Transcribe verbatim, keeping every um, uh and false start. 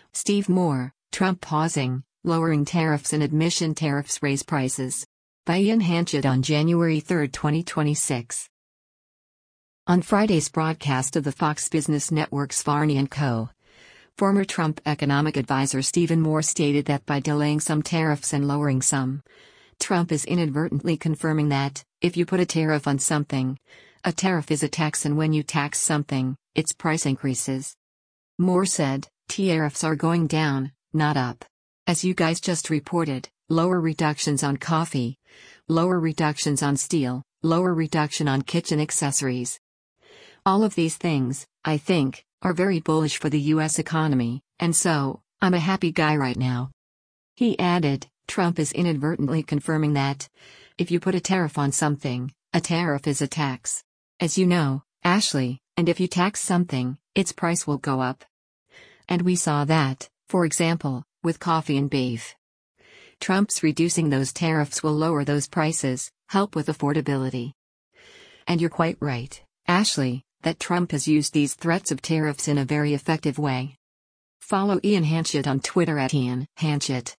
Steve Moore, Trump pausing, lowering tariffs and admission tariffs raise prices. By Ian Hanchett on January third, twenty twenty-six. On Friday's broadcast of the Fox Business Network's Varney and Co., former Trump economic advisor Stephen Moore stated that by delaying some tariffs and lowering some, Trump is inadvertently confirming that, if you put a tariff on something, a tariff is a tax, and when you tax something, its price increases. Moore said, tariffs are going down, not up. As you guys just reported, lower reductions on coffee, lower reductions on steel, lower reduction on kitchen accessories. All of these things, I think, are very bullish for the U S economy, and so, I'm a happy guy right now. He added, Trump is inadvertently confirming that, if you put a tariff on something, a tariff is a tax. As you know, Ashley, and if you tax something, its price will go up. And we saw that, for example, with coffee and beef. Trump's reducing those tariffs will lower those prices, help with affordability. And you're quite right, Ashley, that Trump has used these threats of tariffs in a very effective way. Follow Ian Hanchett on Twitter at Ian Hanchett.